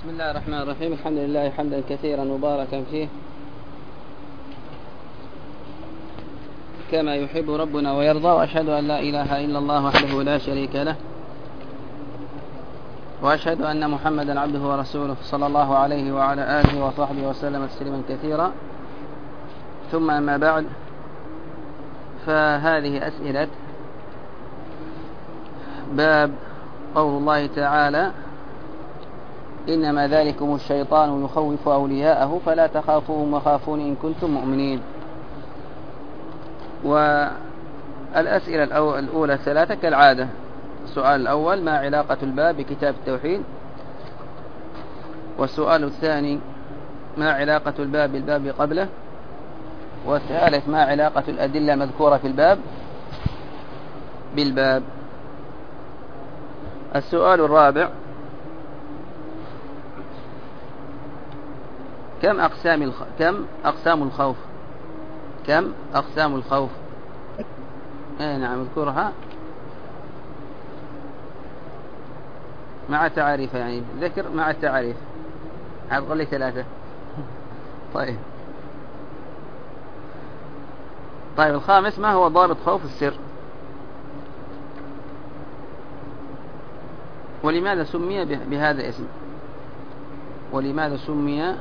بسم الله الرحمن الرحيم. الحمد لله حمدا كثيرا مباركا فيه كما يحب ربنا ويرضى، وأشهد أن لا إله إلا الله وحده لا شريك له، وأشهد أن محمدا عبده ورسوله صلى الله عليه وعلى آله وصحبه وسلم تسليما كثيرا. ثم أما بعد، فهذه أسئلة باب قول الله تعالى: إنما ذلكم الشيطان يخوف أولياءه فلا تخافوهم وخافون إن كنتم مؤمنين. والأسئلة الأولى ثلاثة كالعادة. السؤال الأول: ما علاقة الباب بكتاب التوحيد؟ والسؤال الثاني: ما علاقة الباب بالباب قبله؟ والثالث: ما علاقة الأدلة المذكورة في الباب بالباب؟ السؤال الرابع: كم أقسام الخوف؟ نعم، اذكرها مع تعريف، يعني ذكر مع التعريف. أقول لي ثلاثة. طيب، الخامس: ما هو ضابط خوف السر؟ ولماذا سمي بهذا الاسم؟ ولماذا سمي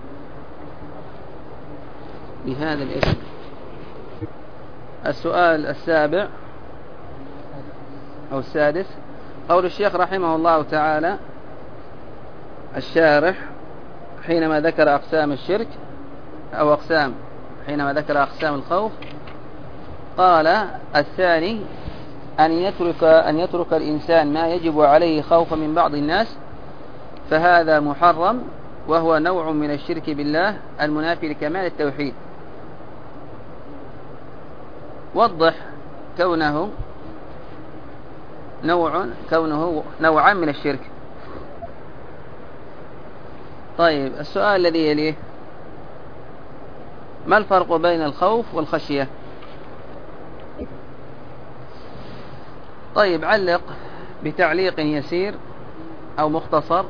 بهذا الاسم؟ السؤال السابع أو السادس: قول الشيخ رحمه الله تعالى الشارح حينما ذكر أقسام الشرك أو حينما ذكر أقسام الخوف، قال: الثاني أن يترك الإنسان ما يجب عليه خوفا من بعض الناس، فهذا محرم، وهو نوع من الشرك بالله المنافي لكمال التوحيد. وضح كونه نوعا من الشرك. طيب، السؤال الذي يليه: ما الفرق بين الخوف والخشية؟ طيب، علق بتعليق يسير أو مختصر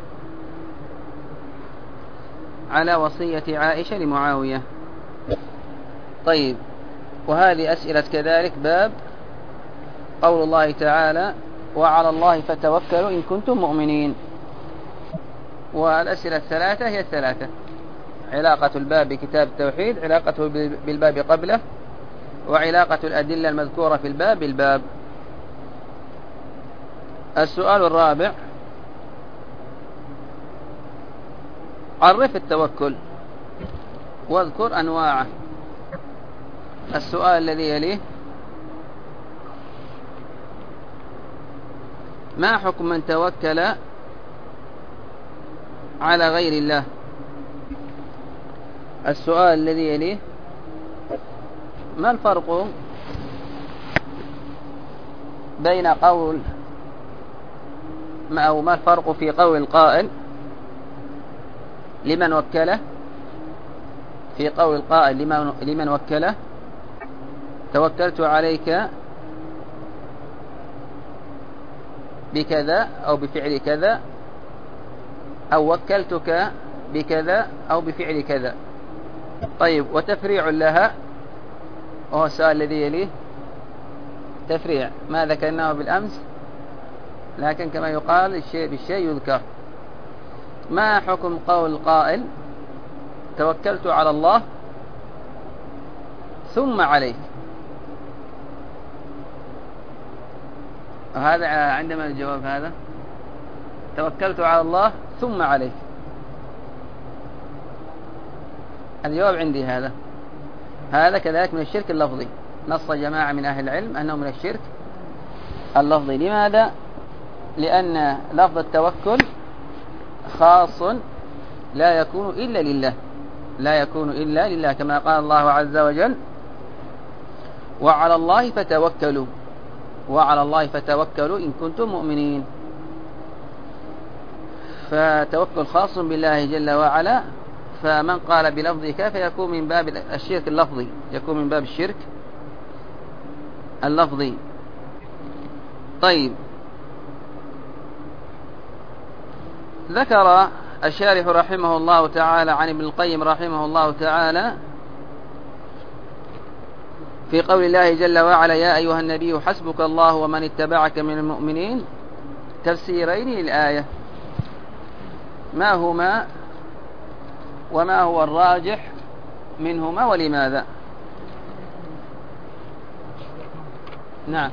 على وصية عائشة لمعاوية. طيب، وهذه أسئلة كذلك باب قول الله تعالى: وعلى الله فتوكلوا إن كنتم مؤمنين. والأسئلة الثلاثة هي الثلاثة: علاقة الباب بكتاب التوحيد، علاقته بالباب قبله، وعلاقة الأدلة المذكورة في الباب بالباب. السؤال الرابع: عرف التوكل واذكر أنواعه. السؤال الذي يليه: ما حكم من توكل على غير الله؟ السؤال الذي يليه: ما الفرق بين ما الفرق في قول القائل لمن وكله، في قول القائل لمن وكله: توكلت عليك بكذا أو بفعل كذا، أو وكلتك بكذا أو بفعل كذا. طيب، وتفريع لها، وهو السؤال الذي يليه: تفريع ما ذكرناه بالأمس، لكن كما يقال الشيء بالشيء يذكر. ما حكم قول القائل: توكلت على الله ثم عليك؟ هذا عندما الجواب هذا: توكلت على الله ثم عليك. الجواب عندي هذا كذلك من الشرك اللفظي. نص جماعة من أهل العلم أنه من الشرك اللفظي. لماذا؟ لأن لفظ التوكل خاص لا يكون إلا لله، كما قال الله عز وجل: وعلى الله فتوكلوا إن كنتم مؤمنين. فتوكل خاص بالله جل وعلا، فمن قال بلفظك فيكون من باب الشرك اللفظي، طيب، ذكر الشارح رحمه الله تعالى عن ابن القيم رحمه الله تعالى في قول الله جل وعلا يا أيها النبي حسبك الله ومن اتبعك من المؤمنين تفسيرين للآية، ما هما وما هو الراجح منهما ولماذا؟ نعم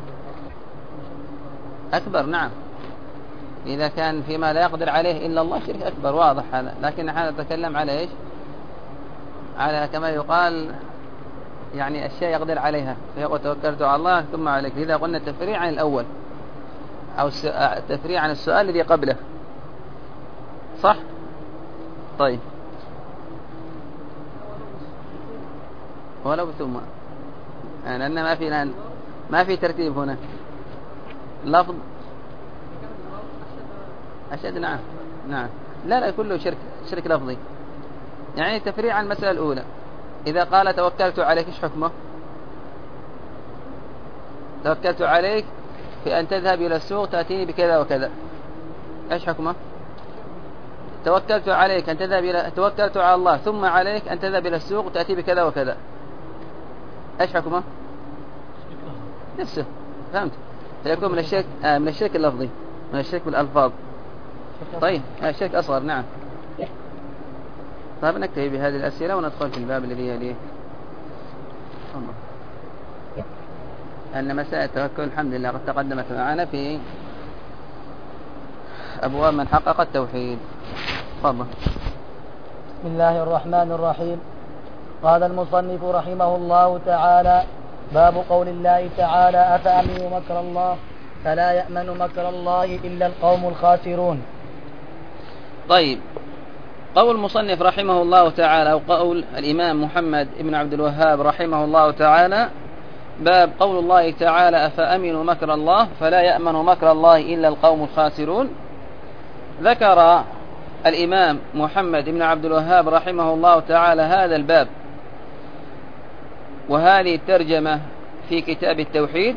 أكبر، نعم إذا كان فيما لا يقدر عليه إلا الله شرك أكبر واضح هذا، لكن نحن نتكلم على إيش؟ على كما يقال يعني أشياء يقدر عليها، فيقول توكلت على الله ثم عليك. إذا قلنا تفريع عن الأول أو تفريع عن السؤال الذي قبله، صح؟ طيب ولو ثم لأن ما في ترتيب هنا لفظ أشد. نعم نعم لا كله شرك لفظي. يعني تفريع عن المسألة الأولى، إذا قال توكلت عليك إيش حكمه؟ توكلت عليك في أن تذهب إلى السوق تأتيني بكذا وكذا، إيش حكمه؟ توكلت عليك أن تذهب توكلت على الله ثم عليك أن تذهب إلى السوق وتأتي بكذا وكذا، إيش حكمه؟ نفسه، فهمت؟ فيكون من الشرك اللفظي، من الشرك بالألفاظ. طيب الشرك أصغر. نعم. طيب نكتفي بهذه الأسئلة وندخل في الباب الذي يليه. أن مسائل التوكل الحمد لله قد تقدمت معنا في أبواب من حقق التوحيد. تفضل. بسم الله الرحمن الرحيم. قال المصنف رحمه الله تعالى باب قول الله تعالى أفأمنوا مكر الله فلا يأمن مكر الله إلا القوم الخاسرون. طيب قول المصنف رحمه الله تعالى أو قول الإمام محمد بن عبد الوهاب رحمه الله تعالى باب قول الله تعالى أفأمنوا مكر الله فلا يأمن مكر الله إلا القوم الخاسرون. ذكر الإمام محمد بن عبد الوهاب رحمه الله تعالى هذا الباب وهذه الترجمة في كتاب التوحيد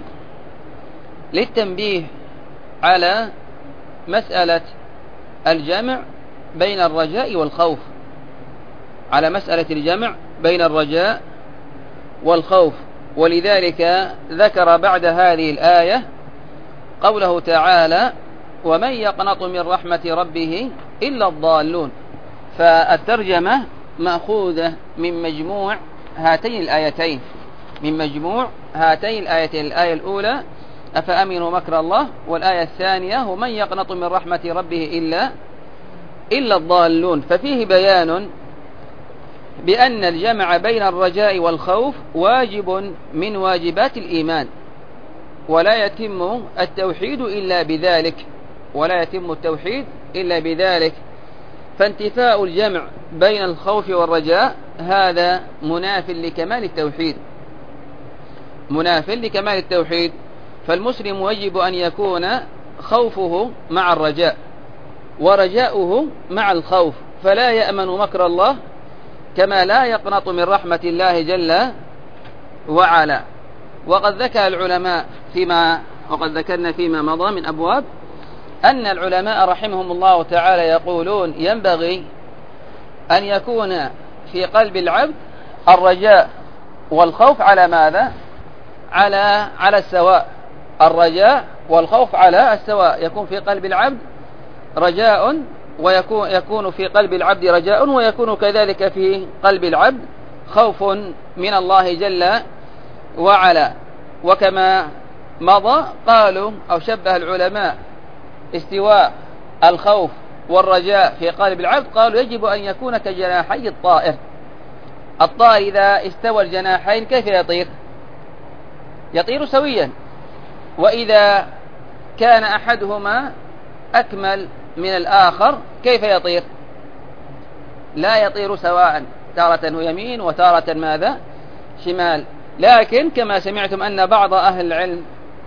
للتنبيه على مسألة الجمع بين الرجاء والخوف، على مسألة الجمع بين الرجاء والخوف. ولذلك ذكر بعد هذه الآية قوله تعالى ومن يقنط من رحمة ربه إلا الضالون. فالترجمة مأخوذة من مجموع هاتين الآيتين، من مجموع هاتين الآيتين، الآية الأولى أفأمنوا مكر الله، والآية الثانية ومن يقنط من رحمة ربه إلا الضالون. ففيه بيان بأن الجمع بين الرجاء والخوف واجب من واجبات الإيمان، ولا يتم التوحيد إلا بذلك، ولا يتم التوحيد إلا بذلك. فانتفاء الجمع بين الخوف والرجاء هذا مناف لكمال التوحيد، مناف لكمال التوحيد. فالمسلم يجب أن يكون خوفه مع الرجاء ورجاؤه مع الخوف، فلا يأمن مكر الله كما لا يقنط من رحمة الله جل وعلا. وقد ذكر العلماء وقد ذكرنا فيما مضى من أبواب أن العلماء رحمهم الله تعالى يقولون ينبغي أن يكون في قلب العبد الرجاء والخوف على ماذا؟ على السواء. الرجاء والخوف على السواء، يكون في قلب العبد رجاء ويكون في قلب العبد رجاء، ويكون كذلك في قلب العبد خوف من الله جل وعلا. وكما مضى قالوا أو شبه العلماء استواء الخوف والرجاء في قلب العبد، قالوا يجب أن يكون كجناحي الطائر. الطائر إذا استوى الجناحين كيف يطير؟ يطير سويا. وإذا كان أحدهما أكمل من الآخر كيف يطير؟ لا يطير سواء، تارة يمين وتارة ماذا؟ شمال. لكن كما سمعتم أن بعض أهل العلم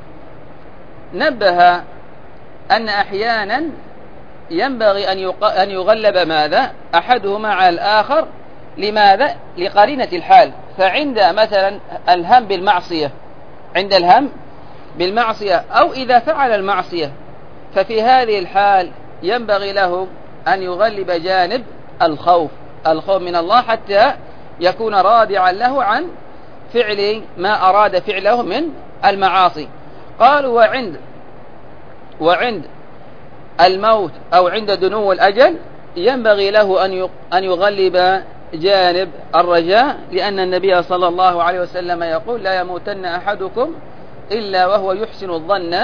نبه أن أحيانا ينبغي أن يغلب ماذا؟ أحدهما على الآخر. لماذا؟ لقرينة الحال. فعند مثلا الهم بالمعصية، عند الهم بالمعصية أو إذا فعل المعصية، ففي هذه الحال ينبغي له أن يغلب جانب الخوف من الله حتى يكون رادعا له عن فعل ما أراد فعله من المعاصي. قالوا وعند الموت أو عند دنو الأجل ينبغي له أن يغلب جانب الرجاء، لأن النبي صلى الله عليه وسلم يقول: لا يموتن أحدكم إلا وهو يحسن الظن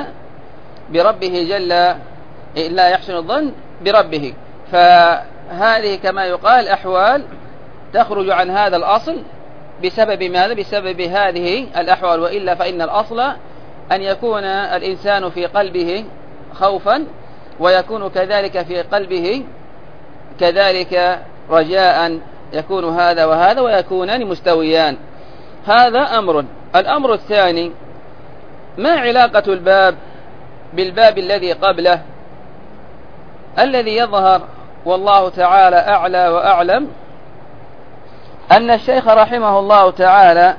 بربه. فهذه كما يقال أحوال تخرج عن هذا الأصل بسبب ماذا؟ بسبب هذه الأحوال، وإلا فإن الأصل أن يكون الإنسان في قلبه خوفا، ويكون كذلك في قلبه كذلك رجاء، يكون هذا وهذا ويكونان مستويان. هذا أمر. الأمر الثاني: ما علاقة الباب بالباب الذي قبله؟ الذي يظهر والله تعالى أعلى وأعلم أن الشيخ رحمه الله تعالى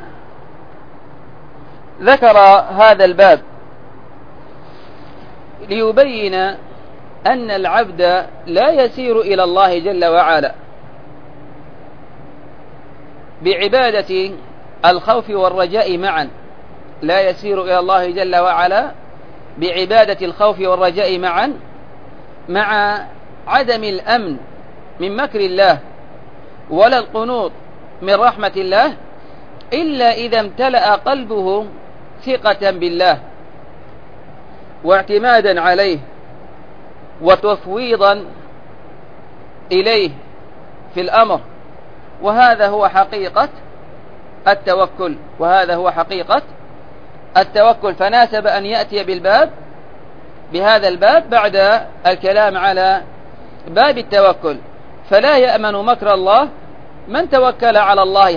ذكر هذا الباب ليبين أن العبد لا يسير إلى الله جل وعلا بعبادة الخوف والرجاء معا، لا يسير إلى الله جل وعلا بعبادة الخوف والرجاء معا، مع عدم الأمن من مكر الله ولا القنوط من رحمة الله، إلا إذا امتلأ قلبه ثقة بالله واعتمادا عليه وتفويضا إليه في الأمر. وهذا هو حقيقة التوكل. فناسب أن يأتي بهذا الباب بعد الكلام على باب التوكل. فلا يأمن مكر الله من توكل على الله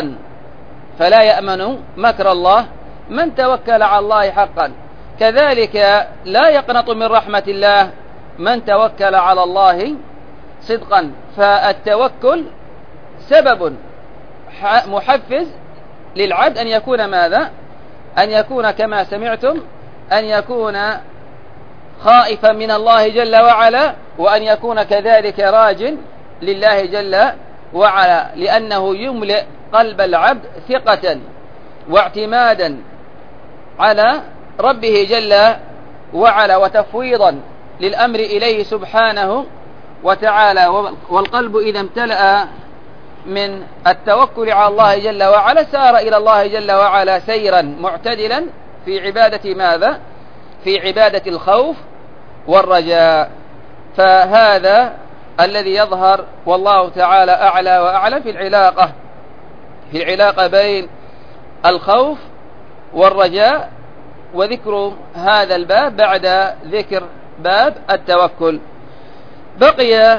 حقا، كذلك لا يقنط من رحمة الله من توكل على الله صدقا. فالتوكل سبب محفز للعبد أن يكون ماذا؟ أن يكون كما سمعتم، أن يكون خائفا من الله جل وعلا، وأن يكون كذلك راج لله جل وعلا، لأنه يملئ قلب العبد ثقة واعتمادا على ربه جل وعلا وتفويضا للأمر إليه سبحانه وتعالى. والقلب إذا امتلأ من التوكل على الله جل وعلا سار إلى الله جل وعلا سيرا معتدلا في عبادة ماذا؟ في عبادة الخوف والرجاء. فهذا الذي يظهر والله تعالى أعلى وأعلم في العلاقة بين الخوف والرجاء، وذكر هذا الباب بعد ذكر باب التوكل. بقي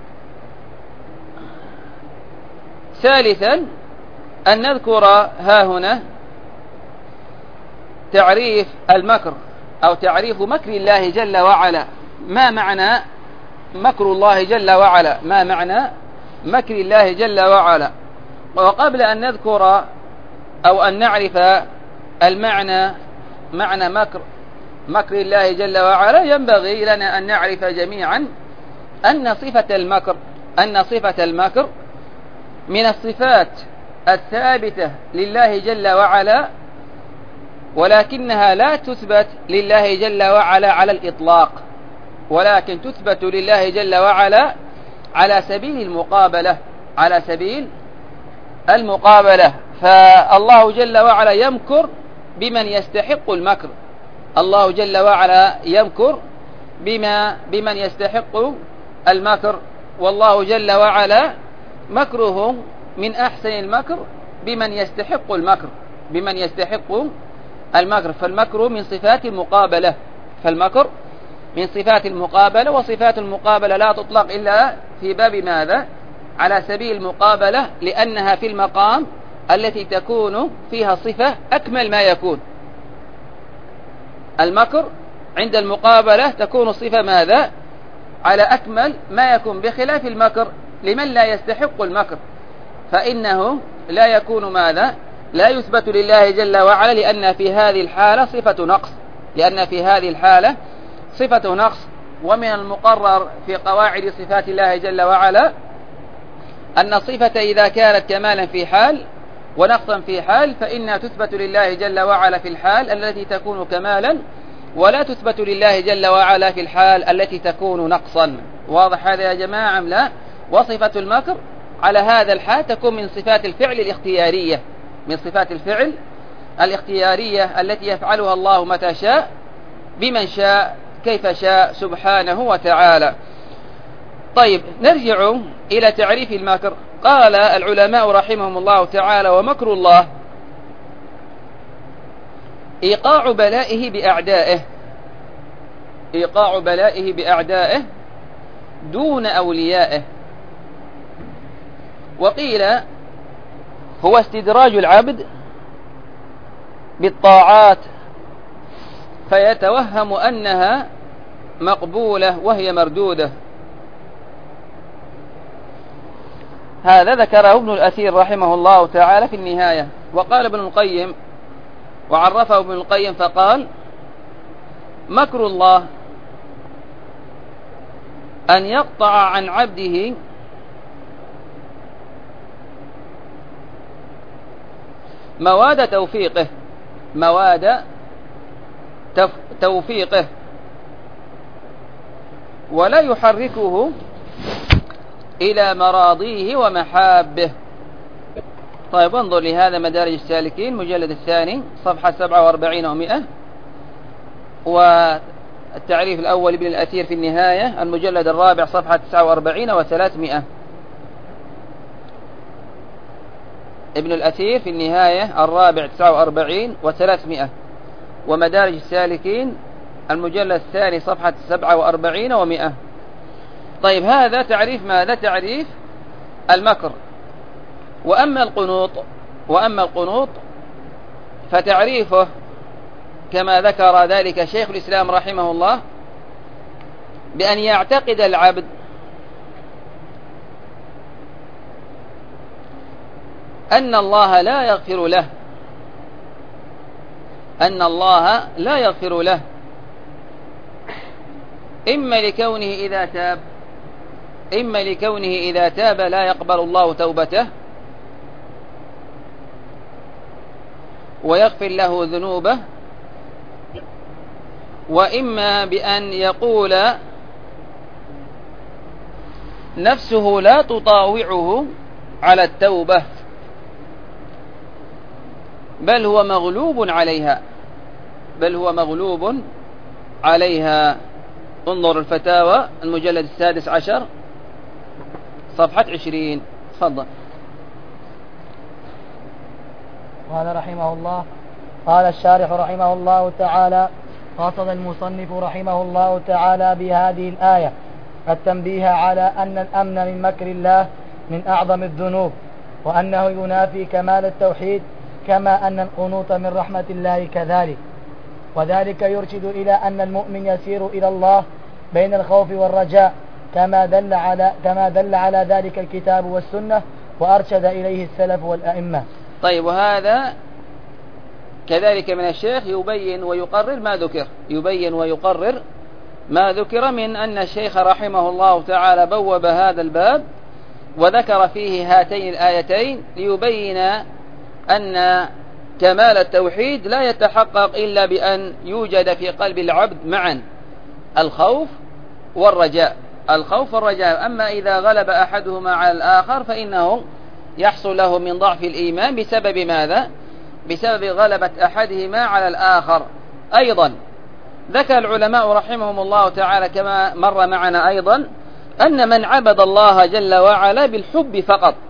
ثالثا أن نذكر هاهنا تعريف المكر أو تعريف مكر الله جل وعلا. ما معنى مكر الله جل وعلا؟ ما معنى مكر الله جل وعلا؟ وقبل أن نذكر أو أن نعرف معنى مكر الله جل وعلا، ينبغي لنا أن نعرف جميعا أن صفة المكر من الصفات الثابتة لله جل وعلا، ولكنها لا تثبت لله جل وعلا على الإطلاق، ولكن تثبت لله جل وعلا على سبيل المقابلة. فالله جل وعلا يمكر بمن يستحق المكر، الله جل وعلا يمكر بمن يستحق المكر، والله جل وعلا مكره من أحسن المكر بمن يستحق المكر. فالمكر من صفات المقابلة، وصفات المقابلة لا تطلق إلا في باب ماذا؟ على سبيل المقابلة، لأنها في المقام التي تكون فيها صفة أكمل ما يكون. المكر عند المقابلة تكون صفة ماذا؟ على أكمل ما يكون، بخلاف المكر لمن لا يستحق المكر فإنه لا يكون ماذا؟ لا يثبت لله جل وعلا، لأن في هذه الحالة صفة نقص، ومن المقرر في قواعد صفات الله جل وعلا أن الصفة إذا كانت كمالا في حال ونقصا في حال فإنها تثبت لله جل وعلا في الحال التي تكون كمالا، ولا تثبت لله جل وعلا في الحال التي تكون نقصا. واضح هذا يا جماعة أم لا؟ وصفة المكر على هذا الحال تكون من صفات الفعل الاختيارية، من صفات الفعل الاختيارية التي يفعلها الله متى شاء بمن شاء كيف شاء سبحانه وتعالى. طيب نرجع إلى تعريف المكر. قال العلماء رحمهم الله تعالى: ومكر الله إيقاع بلائه بأعدائه، إيقاع بلائه بأعدائه دون أوليائه. وقيل هو استدراج العبد بالطاعات فيتوهم أنها مقبولة وهي مردودة. هذا ذكره ابن الأثير رحمه الله تعالى في النهاية. وقال ابن القيم وعرفه ابن القيم فقال: مكر الله أن يقطع عن عبده مواد توفيقه، مواد توفيقه، ولا يحركه إلى مراضيه ومحابه. طيب انظر لهذا مدارج السالكين مجلد الثاني صفحة 47 و100، والتعريف الأول ابن الأثير في النهاية المجلد الرابع صفحة 49 و300. ابن الأثير في النهاية الرابع 49 و300، ومدارج السالكين المجلد الثاني صفحة 47 و100. طيب هذا تعريف ماذا؟ تعريف المكر. وأما القنوط فتعريفه كما ذكر ذلك شيخ الإسلام رحمه الله بأن يعتقد العبد أن الله لا يغفر له، أن الله لا يغفر له، إما لكونه إذا تاب لا يقبل الله توبته ويغفر له ذنوبه، وإما بأن يقول نفسه لا تطاوعه على التوبة بل هو مغلوب عليها. انظر الفتاوى المجلد 16 صفحة 20. تفضل. قال رحمه الله: قال الشارح رحمه الله تعالى: قصد المصنف رحمه الله تعالى بهذه الآية التنبيه على أن الأمن من مكر الله من أعظم الذنوب، وأنه ينافي كمال التوحيد، كما أن القنوط من رحمة الله كذلك. وذلك يرشد إلى أن المؤمن يسير إلى الله بين الخوف والرجاء، كما دل على ذلك الكتاب والسنة، وأرشد إليه السلف والأئمة. طيب وهذا كذلك من الشيخ يبين ويقرر ما ذكر من أن الشيخ رحمه الله تعالى بوب هذا الباب وذكر فيه هاتين الآيتين ليبين أن كمال التوحيد لا يتحقق إلا بأن يوجد في قلب العبد معا الخوف والرجاء. أما إذا غلب أحدهما على الآخر فإنه يحصل له من ضعف الإيمان بسبب ماذا؟ بسبب غلبة أحدهما على الآخر. أيضا ذكر العلماء رحمهم الله تعالى كما مر معنا أيضا أن من عبد الله جل وعلا بالحب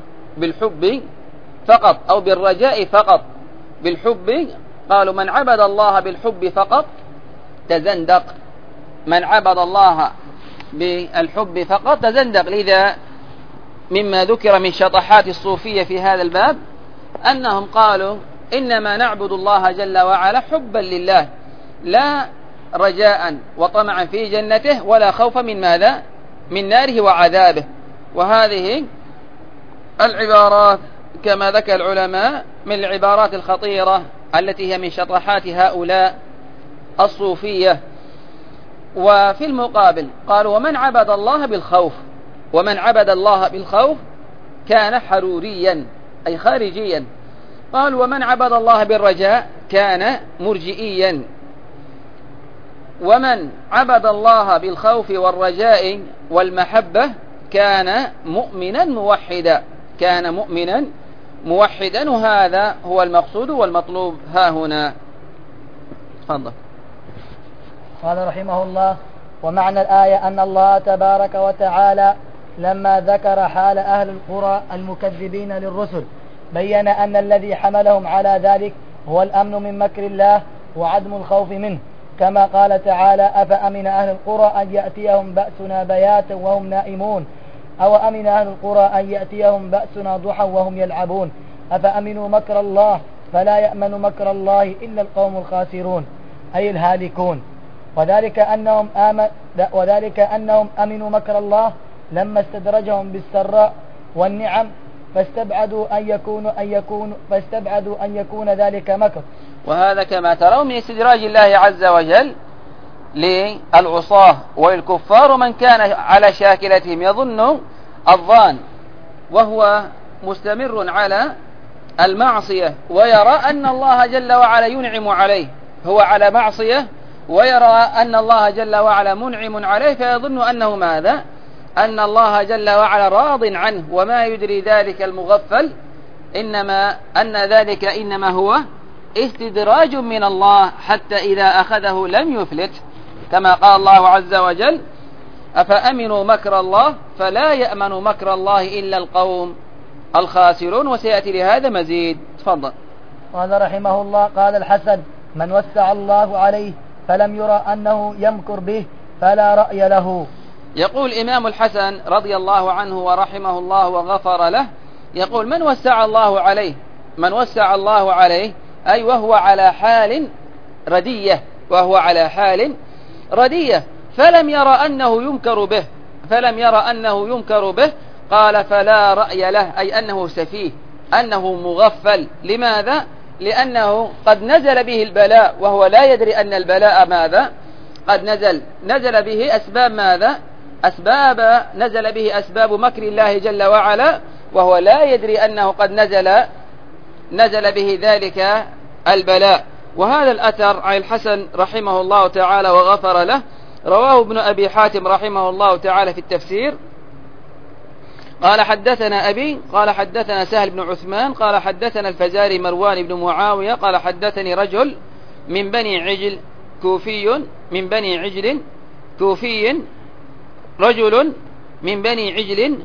فقط أو بالرجاء فقط. بالحب قالوا من عبد الله بالحب فقط تزندق، من عبد الله بالحب فقط تزندق. لذا مما ذكر من شطحات الصوفية في هذا الباب أنهم قالوا إنما نعبد الله جل وعلا حبا لله، لا رجاء وطمعا في جنته ولا خوفا من ماذا؟ من ناره وعذابه. وهذه العبارات كما ذكر العلماء من العبارات الخطيرة التي هي من شطحات هؤلاء الصوفية. وفي المقابل قالوا ومن عبد الله بالخوف، ومن عبد الله بالخوف كان حروريا أي خارجيا. قالوا ومن عبد الله بالرجاء كان مرجئيا، ومن عبد الله بالخوف والرجاء والمحبة كان مؤمنا موحدا، كان مؤمنا موحدا، وهذا هو المقصود والمطلوب ها هنا. تفضل. قال رحمه الله: ومعنى الآية أن الله تبارك وتعالى لما ذكر حال أهل القرى المكذبين للرسل بين أن الذي حملهم على ذلك هو الأمن من مكر الله وعدم الخوف منه، كما قال تعالى: أفأمن أهل القرى أن يأتيهم بأسنا بياتا وهم نائمون، أو أمن أهل القرى أن يأتيهم بأسنا ضحى وهم يلعبون، أفأمنوا مكر الله فلا يأمن مكر الله إلا القوم الخاسرون أي الهالكون. وذلك أنهم أمنوا مكر الله لما استدرجهم بالسراء والنعم فاستبعدوا أن يكون ذلك مكر. وهذا كما ترون من استدراج الله عز وجل للعصاة والكفار ومن كان على شاكلتهم يظن الظان وهو مستمر على المعصية ويرى أن الله جل وعلا ينعم عليه، هو على معصية ويرى أن الله جل وعلا منعم عليه، فيظن أنه ماذا؟ أن الله جل وعلا راض عنه، وما يدري ذلك المغفل أن ذلك إنما هو استدراج من الله حتى إذا أخذه لم يفلت، كما قال الله عز وجل: أفأمنوا مكر الله فلا يأمن مكر الله إلا القوم الخاسرون. وسيأتي لهذا مزيد. تفضل. قال رحمه الله: قال الحسن: من وسع الله عليه فلم يرى أنه يمكر به فلا رأي له. يقول إمام الحسن رضي الله عنه ورحمه الله وغفر له، يقول: من وسع الله عليه، من وسع الله عليه أي وهو على حال ردية، وهو على حال ردية فلم يرى أنه ينكر به، فلم يرى أنه ينكر به، قال: فلا رأي له، أي أنه سفيه، أنه مغفل. لماذا؟ لأنه قد نزل به البلاء وهو لا يدري أن البلاء ماذا؟ قد نزل به أسباب ماذا؟ نزل به أسباب مكر الله جل وعلا، وهو لا يدري أنه قد نزل به ذلك البلاء. وهذا الأثر عن الحسن رحمه الله تعالى وغفر له رواه ابن أبي حاتم رحمه الله تعالى في التفسير، قال: حدثنا أبي قال حدثنا سهل بن عثمان قال حدثنا الفزاري مروان بن معاوية قال حدثني رجل من بني عجل كوفي رجل من بني عجل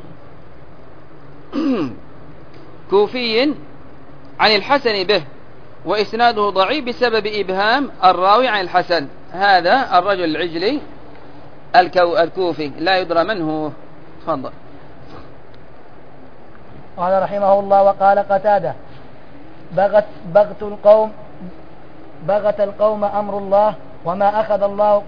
كوفي عن الحسن به، وإسناده ضعيف بسبب إبهام الراوي عن الحسن. هذا الرجل العجلي الكوفي لا يدرى من هو. تفضل. قال رحمه الله: وقال قتادة: بغت القوم أمر الله وما أخذ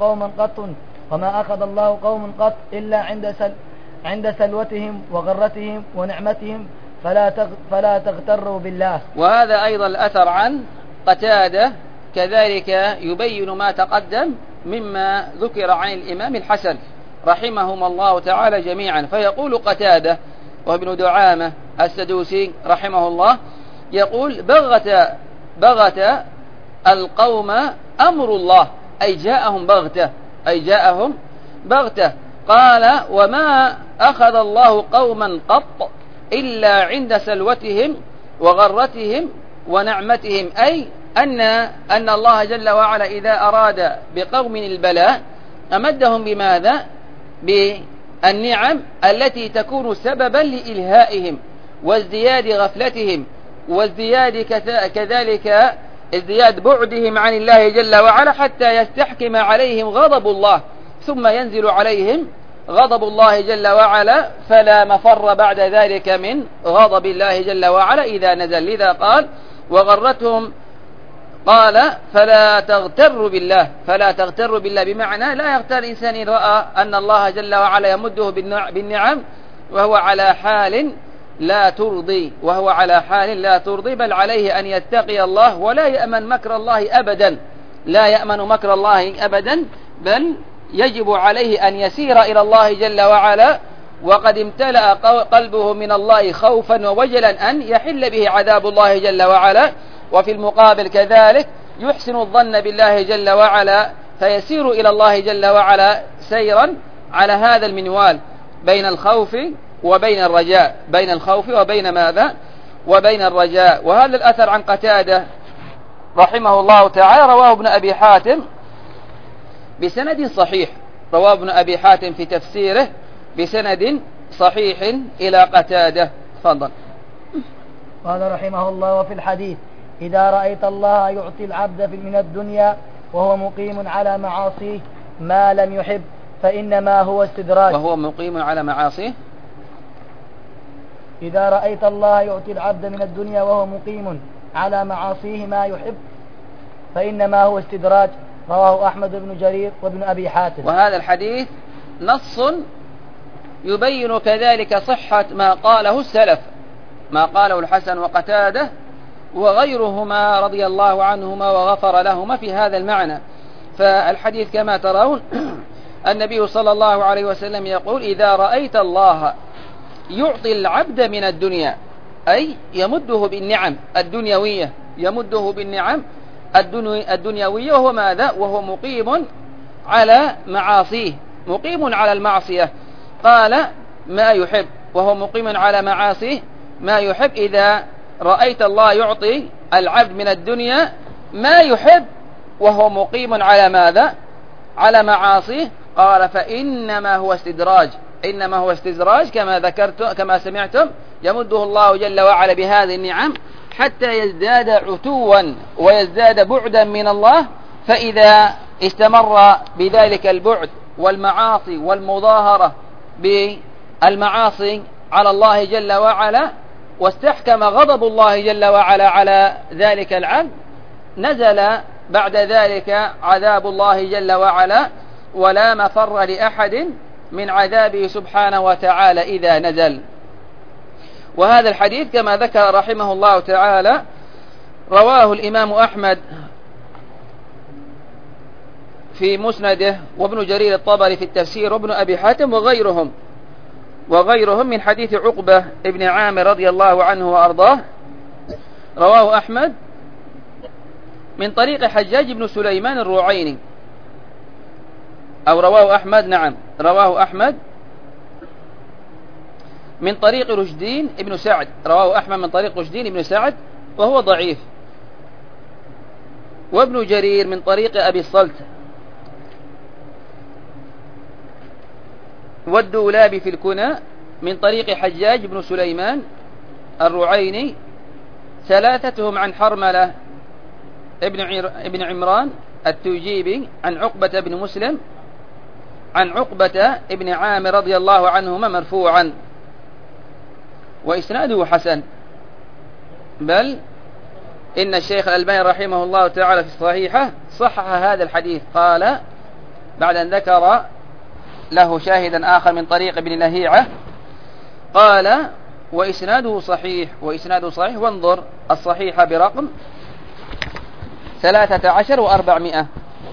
الله قوم قط إلا عند سلوتهم وغرتهم ونعمتهم فلا تغتروا بالله. وهذا أيضا الأثر عن قتادة كذلك يبين ما تقدم مما ذكر عن الإمام الحسن رحمهم الله تعالى جميعا. فيقول قتادة وابن دعامة السدوسي رحمه الله، يقول: بغت القوم أمر الله، أي جاءهم بغتة. قال: وما أخذ الله قوما قط إلا عند سلوتهم وغرتهم ونعمتهم، أي أن الله جل وعلا إذا أراد بقوم البلاء أمدهم بماذا؟ بالنعم التي تكون سببا لإلهائهم وازدياد غفلتهم وازدياد كذلك ازدياد بعدهم عن الله جل وعلا، حتى يستحكم عليهم غضب الله، ثم ينزل عليهم غضب الله جل وعلا، فلا مفر بعد ذلك من غضب الله جل وعلا إذا نزل. لذا قال: وغرتهم، قال: فلا تغتروا بالله، بمعنى لا يغتر الإنسان إن رأى أن الله جل وعلا يمده بالنعم وهو على حال لا ترضي، بل عليه أن يتقي الله ولا يأمن مكر الله أبدا، بل يجب عليه أن يسير إلى الله جل وعلا وقد امتلأ قلبه من الله خوفا ووجلا أن يحل به عذاب الله جل وعلا، وفي المقابل كذلك يحسن الظن بالله جل وعلا فيسير إلى الله جل وعلا سيرا على هذا المنوال بين الخوف وبين الرجاء، بين الخوف وبين ماذا؟ وبين الرجاء. وهذا الأثر عن قتادة رحمه الله تعالى رواه ابن أبي حاتم بسند صحيح، رواه ابن أبي حاتم في تفسيره بسند صحيح إلى قتادة. تفضل. قال رحمه الله: وفي الحديث: إذا رأيت الله يعطي العبد من الدنيا وهو مقيم على معاصيه ما لم يحب فإنما هو استدراج. وهو مقيم على معاصيه. إذا رأيت الله يعطي العبد من الدنيا وهو مقيم على معاصيه ما يحب فإنما هو استدراج. رواه أحمد بن جرير وابن أبي حاتم. وهذا الحديث نص يبين كذلك صحة ما قاله السلف، ما قاله الحسن وقتادة وغيرهما رضي الله عنهما وغفر لهما في هذا المعنى. فالحديث كما ترون النبي صلى الله عليه وسلم يقول: إذا رأيت الله يعطي العبد من الدنيا، أي يمده بالنعم الدنيوية، يمده بالنعم الدنيوية، وهو ماذا؟ وهو مقيم على معاصيه، مقيم على المعصية. قال: ما يحب، وهو مقيم على معاصيه ما يحب. إذا رأيت الله يعطي العبد من الدنيا ما يحب وهو مقيم على ماذا؟ على معاصيه. قال: فإنما هو استدراج، إنما هو استدراج كما ذكرتم، كما سمعتم، يمده الله جل وعلا بهذه النعم حتى يزداد عتوا ويزداد بعدا من الله. فإذا استمر بذلك البعد والمعاصي والمظاهرة بالمعاصي على الله جل وعلا واستحكم غضب الله جل وعلا على ذلك العبد، نزل بعد ذلك عذاب الله جل وعلا، ولا مفر لأحد من عذابه سبحانه وتعالى إذا نزل. وهذا الحديث كما ذكر رحمه الله تعالى رواه الإمام أحمد في مسنده، وابن جرير الطبري في التفسير، وابن أبي حاتم وغيرهم من حديث عقبة ابن عامر رضي الله عنه وأرضاه. رواه أحمد من طريق حجاج بن سليمان الرعيني، أو رواه أحمد، نعم، رواه أحمد من طريق رشدين ابن سعد، رواه أحمد من طريق رشدين ابن سعد وهو ضعيف. وابن جرير من طريق أبي الصلت. والدولابي في الكنى من طريق حجاج بن سليمان الرعيني، ثلاثتهم عن حرملة ابن عمران التوجيبي عن عقبة بن مسلم عن عقبة ابن عامر رضي الله عنهما مرفوعا، وإسناده حسن، بل إن الشيخ الألباني رحمه الله تعالى في الصحيحة صحح هذا الحديث، قال بعد أن ذكر له شاهدا آخر من طريق ابن لهيعة، قال: وإسناده صحيح، وإسناده صحيح. وانظر الصحيحة برقم 13 و400،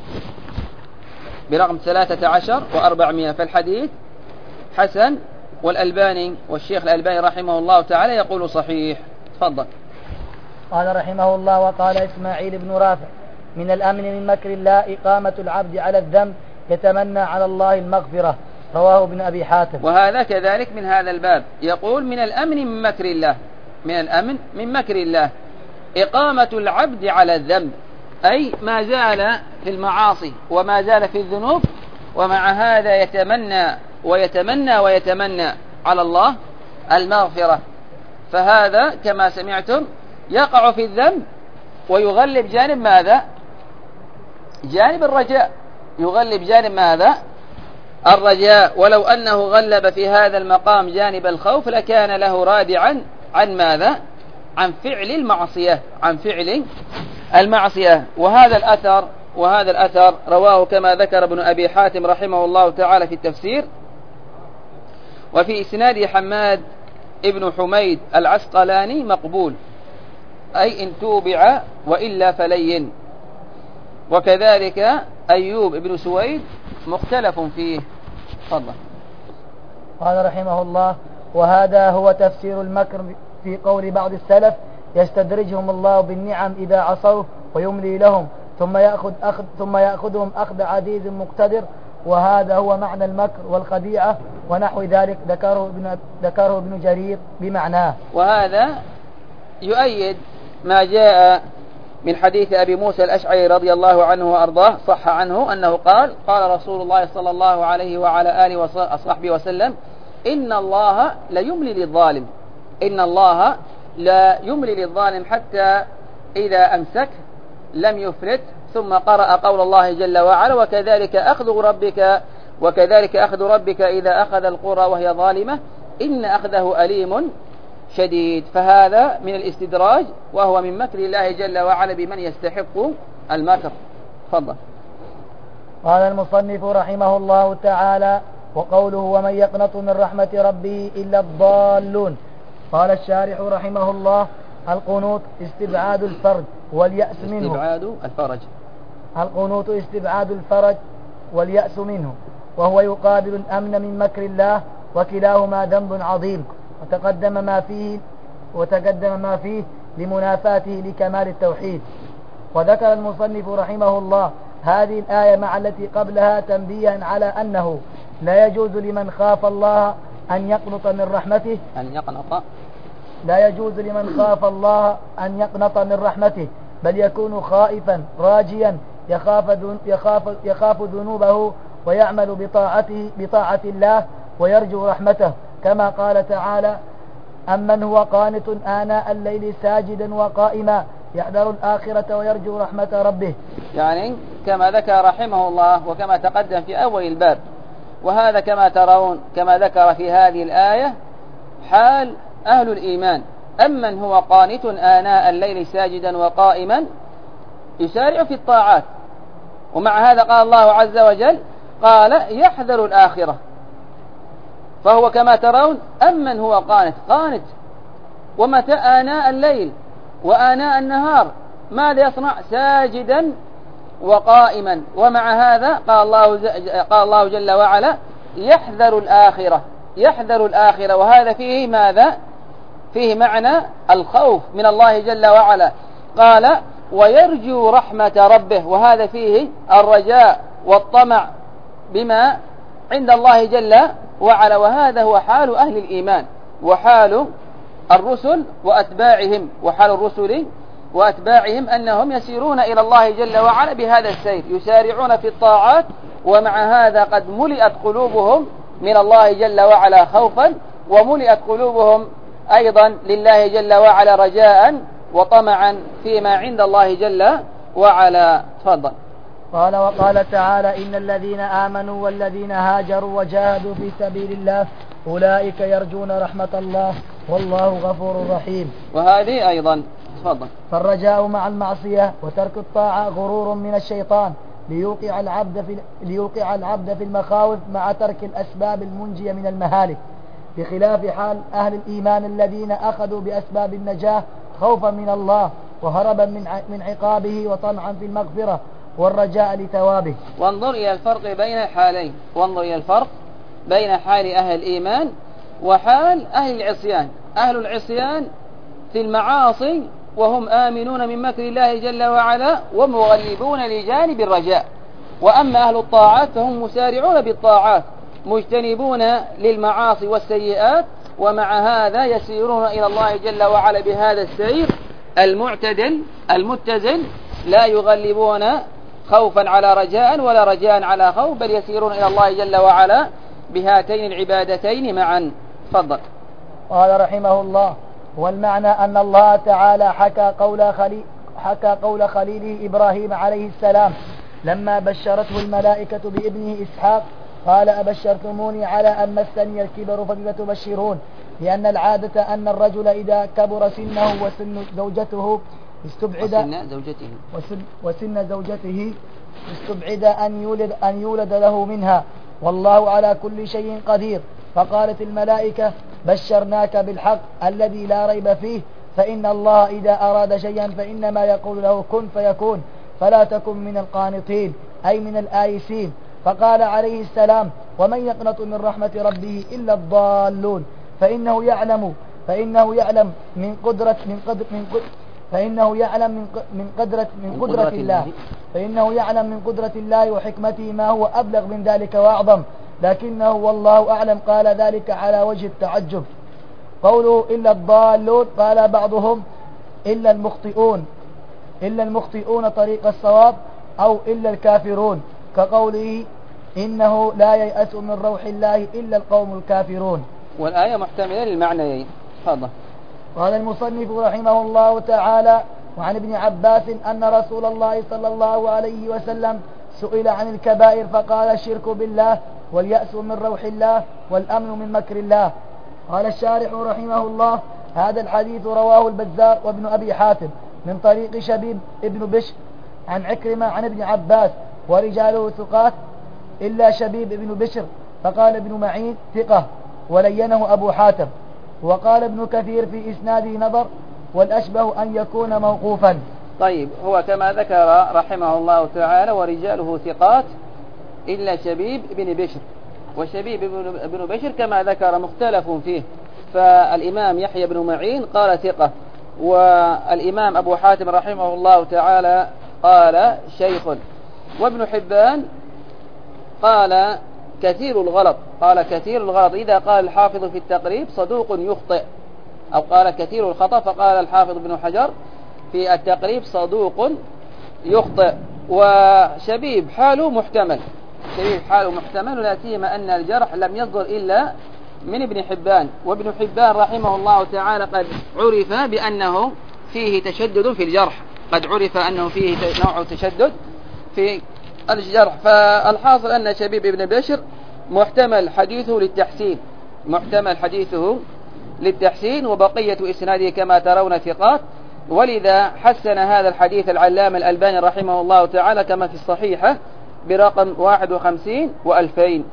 برقم 13 و400، فالحديث حسن. والألباني والشيخ الألباني رحمه الله تعالى يقول صحيح. تفضل. قال رحمه الله: وقال إسماعيل بن رافع: من الأمن من مكر الله إقامة العبد على الذنب يتمنى على الله المغفرة. رواه ابن أبي حاتم. وهذا كذلك من هذا الباب، يقول: من الأمن من مكر الله، من الأمن من مكر الله إقامة العبد على الذنب، أي ما زال في المعاصي وما زال في الذنوب، ومع هذا يتمنى ويتمنى ويتمنى على الله المغفرة. فهذا كما سمعتم يقع في الذنب ويغلب جانب ماذا؟ جانب الرجاء، يغلب جانب ماذا؟ الرجاء. ولو أنه غلب في هذا المقام جانب الخوف لكان له رادعا عن ماذا؟ عن فعل المعصية، عن فعل المعصية. وهذا الأثر رواه كما ذكر ابن أبي حاتم رحمه الله تعالى في التفسير. وفي إسناد حماد ابن حميد العسقلاني مقبول، أي إن توبع وإلا فلين. وكذلك أيوب ابن سويد مختلف فيه. تفضل. قال رحمه الله: وهذا هو تفسير المكر في قول بعض السلف: يستدرجهم الله بالنعم إذا عصوه ويملي لهم ثم يأخذهم أخذ عزيز مقتدر. وهذا هو معنى المكر والخديعة، ونحو ذلك ذكره ابن جرير بمعناه. وهذا يؤيد ما جاء من حديث أبي موسى الأشعري رضي الله عنه وأرضاه، صح عنه أنه قال: قال رسول الله صلى الله عليه وعلى آله وصحبه وسلم: إن الله لا يملي للظالم، إن الله لا يملي للظالم حتى إذا أمسك لم يفلت. ثم قرأ قول الله جل وعلا: وكذلك أخذ ربك إذا أخذ القرى وهي ظالمة إن أخذه أليم شديد. فهذا من الاستدراج، وهو من مكر الله جل وعلا بمن يستحق المكر. تفضل. قال المصنف رحمه الله تعالى: وقوله: ومن يقنط من رحمة ربه إلا الضالون. قال الشارح رحمه الله: القنوط استبعاد الفرج واليأس منه. القنوط استبعاد الفرج واليأس منه، وهو يقابل الأمن من مكر الله، وكلاهما ذنب عظيم، وتقدم ما فيه لمنافاته لكمال التوحيد. وذكر المصنف رحمه الله هذه الآية مع التي قبلها تنبيها على أنه لا يجوز لمن خاف الله أن يقنط من رحمته، لا يجوز لمن خاف الله أن يقنط من رحمته، بل يكون خائفا راجيا يخاف ذنوبه ويعمل بطاعة الله ويرجو رحمته، كما قال تعالى: أمن هو قانت آناء الليل ساجدا وقائما يحذر الآخرة ويرجو رحمة ربه. يعني كما ذكر رحمه الله وكما تقدم في أول الباب. وهذا كما ترون كما ذكر في هذه الآية حال أهل الإيمان: أمن هو قانت آناء الليل ساجدا وقائما يسارع في الطاعات. ومع هذا قال الله عز وجل: قال يحذر الآخرة. فهو كما ترون أمن هو قانت ومتى آناء الليل وآناء النهار ماذا يصنع؟ ساجدا وقائما. ومع هذا قال الله جل وعلا: يحذر الآخرة. وهذا فيه ماذا؟ فيه معنى الخوف من الله جل وعلا. قال: ويرجو رحمة ربه، وهذا فيه الرجاء والطمع بما عند الله جل وعلا. وهذا هو حال أهل الإيمان وحال الرسل وأتباعهم، أنهم يسيرون إلى الله جل وعلا بهذا السير، يسارعون في الطاعات، ومع هذا قد ملئت قلوبهم من الله جل وعلا خوفا، وملئت قلوبهم أيضا لله جل وعلا رجاء وطمعا فيما عند الله جل وعلا. تفضل. قال: وقال تعالى: إن الذين آمنوا والذين هاجروا وجاهدوا في سبيل الله أولئك يرجون رحمة الله والله غفور رحيم. وهذه أيضا. تفضل. فالرجاء مع المعصية وترك الطاعة غرور من الشيطان ليوقع العبد في المخاوف مع ترك الأسباب المنجية من المهالك، بخلاف حال أهل الإيمان الذين أخذوا بأسباب النجاة خوفا من الله وهربا من عقابه وطمعا في المغفرة والرجاء لثوابه. وانظر إلى الفرق بين الحالين، وانظر إلى الفرق بين حال أهل الإيمان وحال أهل العصيان. أهل العصيان في المعاصي وهم آمنون من مكر الله جل وعلا ومغلبون لجانب الرجاء، وأما أهل الطاعات فهم مسارعون بالطاعات مجتنبون للمعاصي والسيئات، ومع هذا يسيرون إلى الله جل وعلا بهذا السير المعتدل المتزن، لا يغلبون خوفا على رجاء ولا رجاء على خوف، بل يسيرون إلى الله جل وعلا بهاتين العبادتين معا. تفضل. قال رحمه الله: والمعنى أن الله تعالى حكى قول خليله إبراهيم عليه السلام لما بشرته الملائكة بابنه إسحاق، قال: أبشرتموني على أن مسني الكبر فبم تبشرون؟ لأن العادة أن الرجل إذا كبر سنه وسن زوجته استبعد أن يولد له منها، والله على كل شيء قدير. فقالت الملائكة: بشرناك بالحق الذي لا ريب فيه، فإن الله إذا أراد شيئا فإنما يقول له كن فيكون، فلا تكن من القانطين أي من الآيسين. فقال عليه السلام: ومن يقنط من رحمة ربه إلا الضالون، فإنه يعلم من قدرة الله وحكمته ما هو أبلغ من ذلك وأعظم، لكنه والله أعلم قال ذلك على وجه التعجب. قوله إلا الضالون قال بعضهم إلا المخطئون طريق الصواب، أو إلا الكافرون، كقوله إنه لا ييأس من روح الله إلا القوم الكافرون. والآية محتملة للمعنيين. تفضل. قال المصنف رحمه الله تعالى: وعن ابن عباس أن رسول الله صلى الله عليه وسلم سئل عن الكبائر فقال: الشرك بالله، واليأس من روح الله، والأمن من مكر الله. قال الشارح رحمه الله: هذا الحديث رواه البزار وابن أبي حاتم من طريق شبيب ابن بشر عن عكرمة عن ابن عباس، ورجاله ثقات إلا شبيب ابن بشر، فقال ابن معين ثقة ولينه أبو حاتم. وقال ابن كثير في إسناده نظر، والأشبه أن يكون موقوفا. طيب، هو كما ذكر رحمه الله تعالى: ورجاله ثقات إلا شبيب ابن بشر. وشبيب ابن بشر كما ذكر مختلف فيه، فالإمام يحيى بن معين قال ثقة، والإمام أبو حاتم رحمه الله تعالى قال شيخ، وابن حبان قال كثير الغلط. إذا قال الحافظ في التقريب صدوق يخطئ، أو قال كثير الخطأ، فقال الحافظ بن حجر في التقريب صدوق يخطئ. وشبيب حاله محتمل، لا سيما أن الجرح لم يصدر إلا من ابن حبان، وابن حبان رحمه الله تعالى قد عرف بأنه فيه تشدد في الجرح، نوع تشدد في الجرح. فالحاصل أن شبيب ابن بشر محتمل حديثه للتحسين، وبقية إسناده كما ترون ثقات. ولذا حسن هذا الحديث العلامة الألباني رحمه الله تعالى كما في الصحيحة برقم 51 و2000،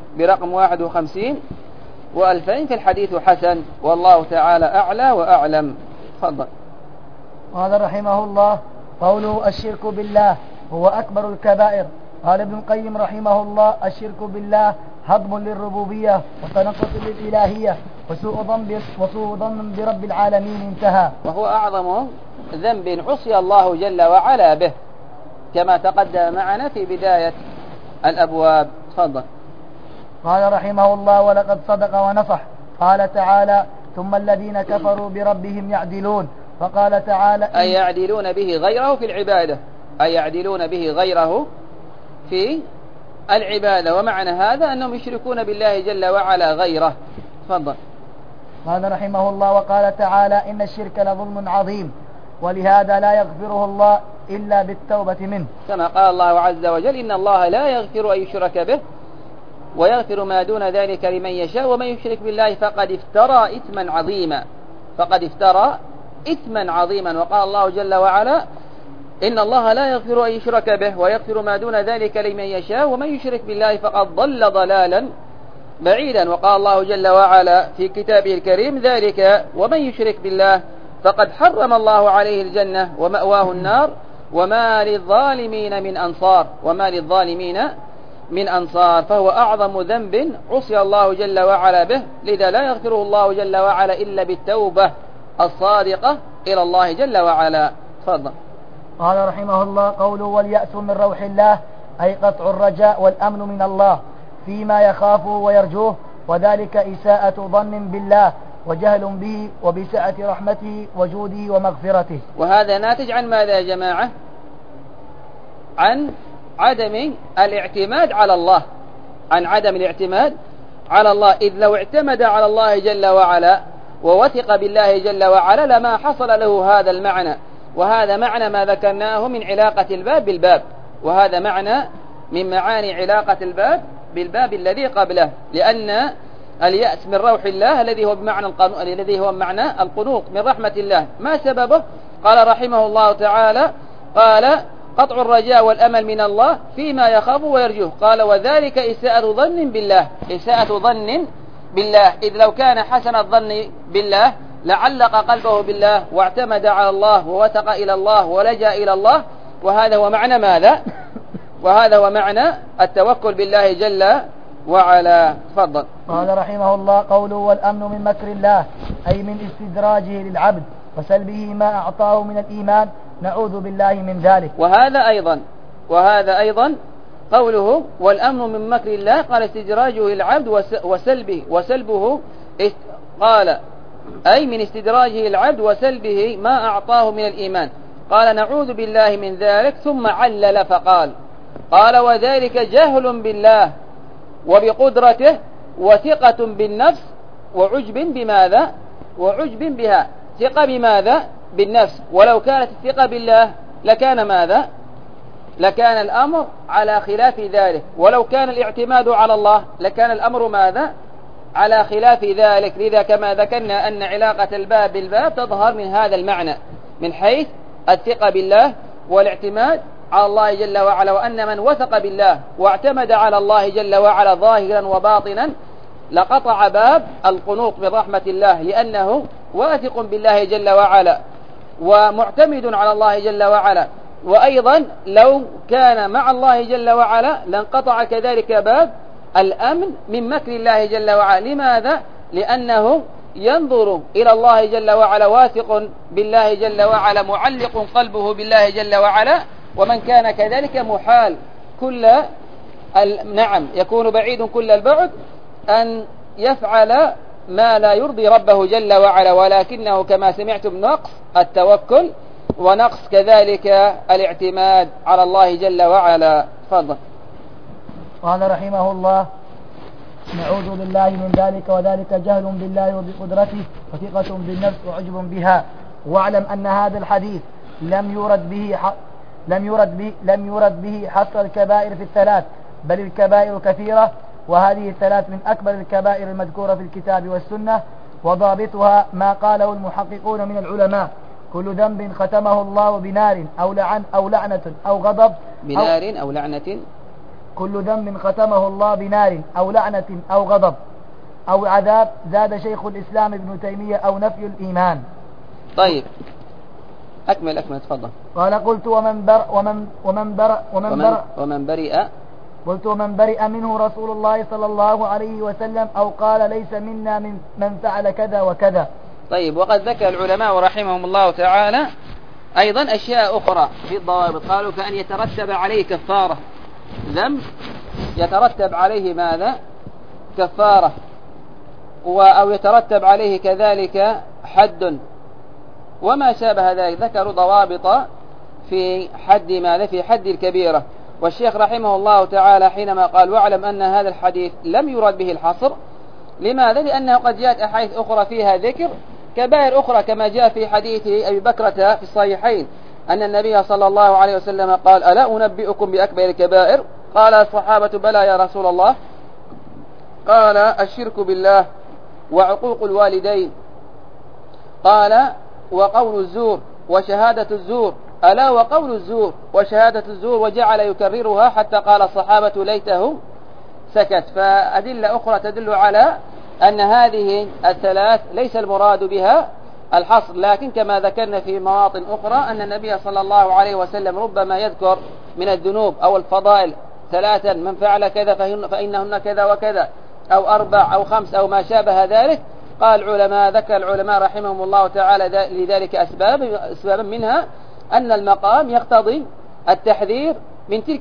فالحديث حسن، والله تعالى أعلى وأعلم. تفضل. قال رحمه الله: قوله الشرك بالله هو أكبر الكبائر. قال ابن القيم رحمه الله: الشرك بالله هضم للربوبية وتنقص للإلهية وسوء ظن برب العالمين. انتهى. وهو أعظم ذنب عصي الله جل وعلا به، كما تقدم معنا في بداية الأبواب. تفضل. قال رحمه الله: ولقد صدق ونصح. قال تعالى: ثم الذين كفروا بربهم يعدلون. فقال تعالى: أي يعدلون به غيره في العبادة، ومعنى هذا أنهم يشركون بالله جل وعلا غيره. تفضل. قال رحمه الله: وقال تعالى: إن الشرك لظلم عظيم، ولهذا لا يغفره الله إلا بالتوبة منه، كما قال الله عز وجل: إن الله لا يغفر أن يشرك به ويغفر ما دون ذلك لمن يشاء، ومن يشرك بالله فقد افترى إثما عظيما. وقال الله جل وعلا: إن الله لا يغفر أن يشرك به ويغفر ما دون ذلك لمن يشاء، ومن يشرك بالله فقد ضل ضلالا بعيدا. وقال الله جل وعلا في كتابه الكريم: ذلك ومن يشرك بالله فقد حرم الله عليه الجنة ومأواه النار وما للظالمين من أنصار. فهو أعظم ذنب عصي الله جل وعلا به، لذا لا يغفره الله جل وعلا إلا بالتوبة الصادقة إلى الله جل وعلا. تفضل. قال رحمه الله: قوله واليأس من روح الله أي قطع الرجاء والأمن من الله فيما يخافه ويرجوه، وذلك إساءة ظن بالله وجهل به وبسعة رحمته وجوده ومغفرته. وهذا ناتج عن ماذا يا جماعة؟ عن عدم الاعتماد على الله، إذ لو اعتمد على الله جل وعلا ووثق بالله جل وعلا لما حصل له هذا المعنى. وهذا معنى ما ذكرناه من علاقة الباب بالباب، وهذا معنى من معاني علاقة الباب بالباب الذي قبله، لأن اليأس من روح الله الذي هو بمعنى القنوط من رحمة الله، ما سببه؟ قال رحمه الله تعالى: قال قطع الرجاء والأمل من الله فيما يخاف ويرجوه. قال: وذلك إساءة ظن بالله، إذ لو كان حسن الظن بالله لعلق قلبه بالله واعتمد على الله ووثق إلى الله ولجأ إلى الله. وهذا هو معنى ماذا؟ وهذا هو معنى التوكل بالله جل وعلا. تفضل. قال رحمه الله: قوله والأمن من مكر الله أي من استدراجه للعبد وسلبه ما أعطاه من الإيمان، نعوذ بالله من ذلك. وهذا أيضا قوله والأمن من مكر الله، قال استدراجه للعبد وسلبه قال أي من استدراجه العبد وسلبه ما أعطاه من الإيمان، قال نعوذ بالله من ذلك، ثم علل فقال وذلك جهل بالله وبقدرته وثقة بالنفس وعجب بماذا؟ وعجب بها. ثقة بماذا؟ بالنفس. ولو كانت الثقة بالله لكان ماذا؟ لكان الأمر على خلاف ذلك. ولو كان الاعتماد على الله لكان الأمر ماذا؟ على خلاف ذلك. لذا كما ذكرنا أن علاقة الباب بالباب تظهر من هذا المعنى، من حيث الثقة بالله والاعتماد على الله جل وعلا، وأن من وثق بالله واعتمد على الله جل وعلا ظاهرا وباطنا لقطع باب القنوط من رحمة الله، لأنه واثق بالله جل وعلا ومعتمد على الله جل وعلا. وأيضا لو كان مع الله جل وعلا لانقطع كذلك باب الأمن من مكر الله جل وعلا. لماذا؟ لأنه ينظر إلى الله جل وعلا واثق بالله جل وعلا، معلق قلبه بالله جل وعلا. ومن كان كذلك محال يكون بعيد كل البعد أن يفعل ما لا يرضي ربه جل وعلا، ولكنه كما سمعتم نقص التوكل ونقص كذلك الاعتماد على الله جل وعلا. تفضل. قال رحمه الله: نعوذ بالله من ذلك، وذلك جهل بالله وبقدرته وثقة بالنفس وعجب بها. واعلم أن هذا الحديث لم يرد به حصر الكبائر في الثلاث، بل الكبائر كثيرة، وهذه الثلاث من أكبر الكبائر المذكورة في الكتاب والسنة. وضابطها ما قاله المحققون من العلماء: كل ذنب ختمه الله بنار أو لعنة أو غضب بنار أو لعنة، كل ذنب ختمه الله بنار أو لعنة أو غضب أو عذاب، زاد شيخ الإسلام ابن تيمية، أو نفي الإيمان. طيب أكمل تفضل. قال: قلت ومن برئ منه رسول الله صلى الله عليه وسلم، أو قال ليس منا من فعل كذا وكذا. طيب، وقد ذكر العلماء رحمهم الله تعالى أيضا أشياء أخرى في الضوابط، قالوا كأن يترتب عليه كفارة، ذنب يترتب عليه ماذا؟ كفارة، أو يترتب عليه كذلك حد وما شابه ذلك. ذكروا ضوابط في حد ماذا؟ في حد الكبيرة. والشيخ رحمه الله تعالى حينما قال واعلم أن هذا الحديث لم يرد به الحصر، لماذا؟ لأنه قد جاءت أحاديث أخرى فيها ذكر كبائر أخرى، كما جاء في حديث أبي بكرة في الصحيحين أن النبي صلى الله عليه وسلم قال ألا أنبئكم بأكبر الكبائر؟ قال الصحابة بلى يا رسول الله. قال الشرك بالله وعقوق الوالدين، قال وقول الزور وشهادة الزور، ألا وقول الزور وشهادة الزور، وجعل يكررها حتى قال الصحابة ليته سكت. فأدلة أخرى تدل على أن هذه الثلاث ليس المراد بها الحصر، لكن كما ذكرنا في مواطن أخرى أن النبي صلى الله عليه وسلم ربما يذكر من الذنوب أو الفضائل ثلاثا، من فعل كذا فإنهن كذا وكذا، أو 4 أو 5 أو ما شابه ذلك. ذكر العلماء رحمهم الله تعالى لذلك أسبابا منها أن المقام يقتضي التحذير من تلك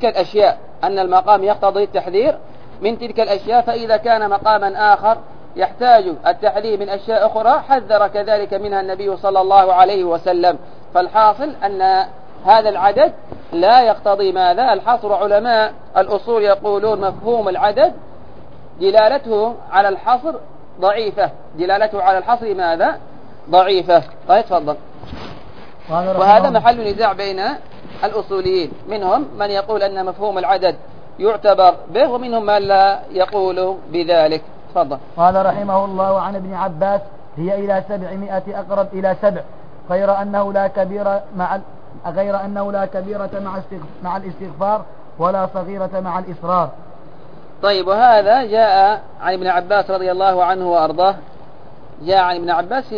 الأشياء، فإذا كان مقاما آخر يحتاج التحذير من أشياء أخرى حذر كذلك منها النبي صلى الله عليه وسلم. فالحاصل أن هذا العدد لا يقتضي ماذا؟ الحصر. علماء الأصول يقولون مفهوم العدد دلالته على الحصر ضعيفة، دلالته على الحصر ماذا؟ ضعيفة. طيب تفضل. وهذا محل نزاع بين الأصوليين، منهم من يقول أن مفهوم العدد يعتبر به، ومنهم من لا يقول بذلك. تفضل. قال رحمه الله عن ابن عباس: هي إلى 700 أقرب إلى 7، غير أنه لا كبيرة مع الاستغفار، ولا صغيرة مع الإصرار. طيب، وهذا جاء عن ابن عباس رضي الله عنه وأرضاه. جاء عن ابن عباس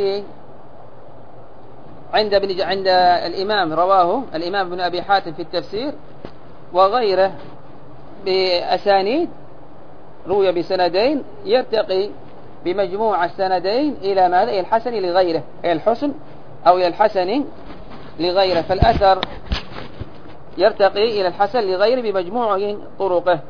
عند الإمام، رواه الإمام ابن أبي حاتم في التفسير وغيره بأسانيد روي بسندين يرتقي بمجموع السندين إلى ماذا؟ إلى الحسن لغيره، إلى الحسن أو إلى الحسن لغيره، فالأثر يرتقي إلى الحسن لغيره بمجموع طرقه.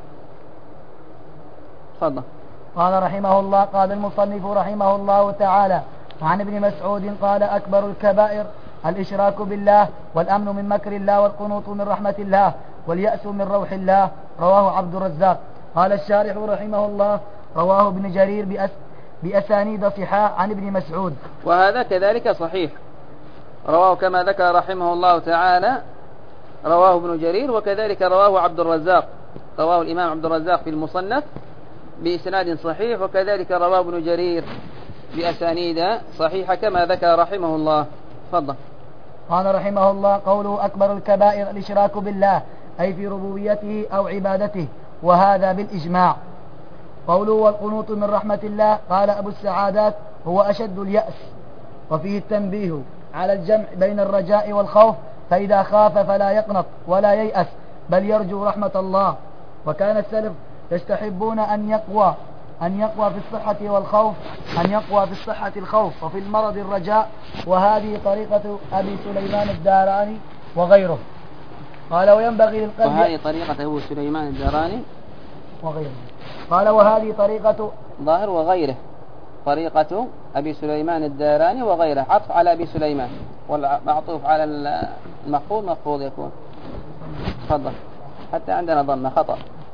تفضل. قال رحمه الله: قال المصنف رحمه الله تعالى: وعن ابن مسعود قال: أكبر الكبائر الإشراك بالله، والأمن من مكر الله، والقنوط من رحمة الله، واليأس من روح الله. رواه عبد الرزاق. قال الشارح رحمه الله: رواه ابن جرير بأسانيد صحاح عن ابن مسعود. وهذا كذلك صحيح، رواه كما ذكر رحمه الله تعالى، رواه ابن جرير، وكذلك رواه عبد الرزاق، رواه الإمام عبد الرزاق في المصنف بإسناد صحيح، وكذلك رواه ابن جرير بأسانيد صحيحة كما ذكر رحمه الله. تفضل. قال رحمه الله: قوله أكبر الكبائر الإشراك بالله، أي في ربوبيته أو عبادته، وهذا بالإجماع. قوله والقنوط من رحمة الله، قال أبو السعادات: هو أشد اليأس. وفيه التنبيه على الجمع بين الرجاء والخوف، فإذا خاف فلا يقنط ولا ييأس بل يرجو رحمة الله. وكان السلف يستحبون أن يقوى في الصحة والخوف، أن يقوى في الصحة الخوف، وفي المرض الرجاء، وهذه طريقة أبي سليمان الداراني وغيره. قال وينبغي للقلب، وهذه طريقة أبو سليمان الداراني وغيره. قال وهذه طريقة ظاهر وغيره، طريقة أبي سليمان الداراني وغيره، عطف على أبي سليمان، والمعطوف على المخفوض مخفوض يكون. تفضل، حتى عندنا ضمة خطأ.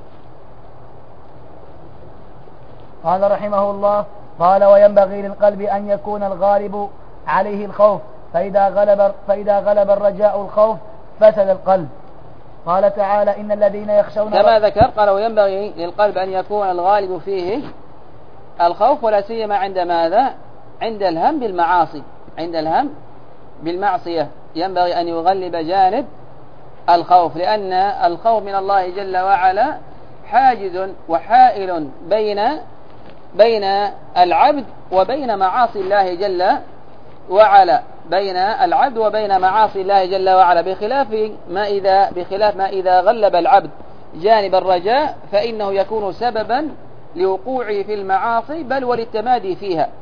قال رحمه الله: قال وينبغي للقلب أن يكون الغالب عليه الخوف، فإذا غلب الرجاء الخوف فسد القلب. قال تعالى: إن الذين يخشون كما ذكر. قال وينبغي للقلب أن يكون الغالب فيه الخوف، ولا سيما عند ماذا؟ عند الهم بالمعاصي، عند الهم بالمعصية ينبغي أن يغلب جانب الخوف، لأن الخوف من الله جل وعلا حاجز وحائل بين العبد وبين معاصي الله جل وعلا، بين العبد وبين معاصي الله جل وعلا، بخلاف ما إذا غلب العبد جانب الرجاء فإنه يكون سببا لوقوعه في المعاصي، بل وللتمادي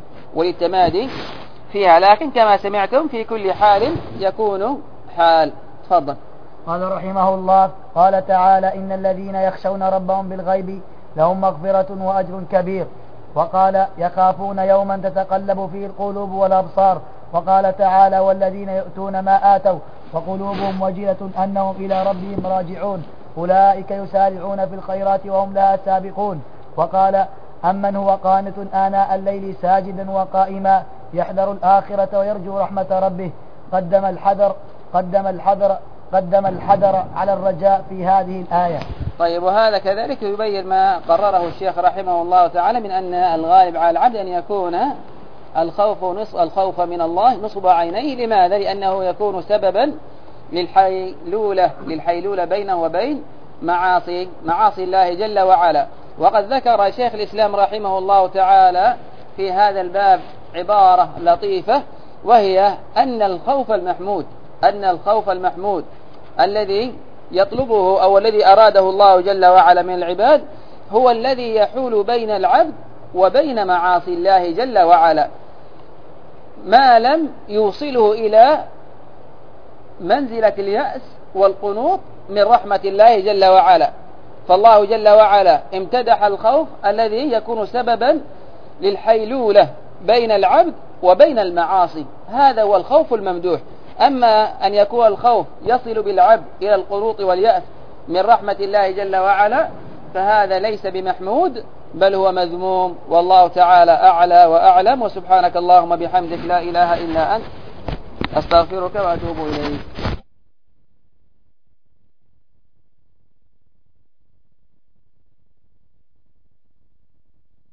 فيها، لكن كما سمعتم في كل حال يكون حال. تفضل. قال رحمه الله: قال تعالى: إن الذين يخشون ربهم بالغيب لهم مغفرة وأجر كبير. وقال: يخافون يوما تتقلب فيه القلوب والأبصار. وقال تعالى: والذين يؤتون ما آتوا وقلوبهم وجلة أنهم إلى ربهم راجعون أولئك يسارعون في الخيرات وهم لها سابقون. وقال: أمن هو قانت آناء الليل ساجدا وقائما يحذر الآخرة ويرجو رحمة ربه قدم الحذر على الرجاء في هذه الآية. طيب، وهذا كذلك يبين ما قرره الشيخ رحمه الله تعالى من أن الغالب على العبد أن يكون الخوف من الله نصب عينيه. لماذا؟ لأنه يكون سببا للحيلولة بينه وبين معاصي الله جل وعلا. وقد ذكر شيخ الإسلام رحمه الله تعالى في هذا الباب عبارة لطيفة، وهي أن الخوف المحمود الذي يطلبه أو الذي أراده الله جل وعلا من العباد هو الذي يحول بين العبد وبين معاصي الله جل وعلا، ما لم يوصله إلى منزلة اليأس والقنوط من رحمة الله جل وعلا. فالله جل وعلا امتدح الخوف الذي يكون سببا للحيلولة بين العبد وبين المعاصي، هذا هو الخوف الممدوح. أما أن يكون الخوف يصل بالعبد إلى القنوط واليأس من رحمة الله جل وعلا فهذا ليس بمحمود، بل هو مذموم، والله تعالى أعلى وأعلم. وسبحانك اللهم بحمدك لا إله إلا أنت أستغفرك وأتوب إليك.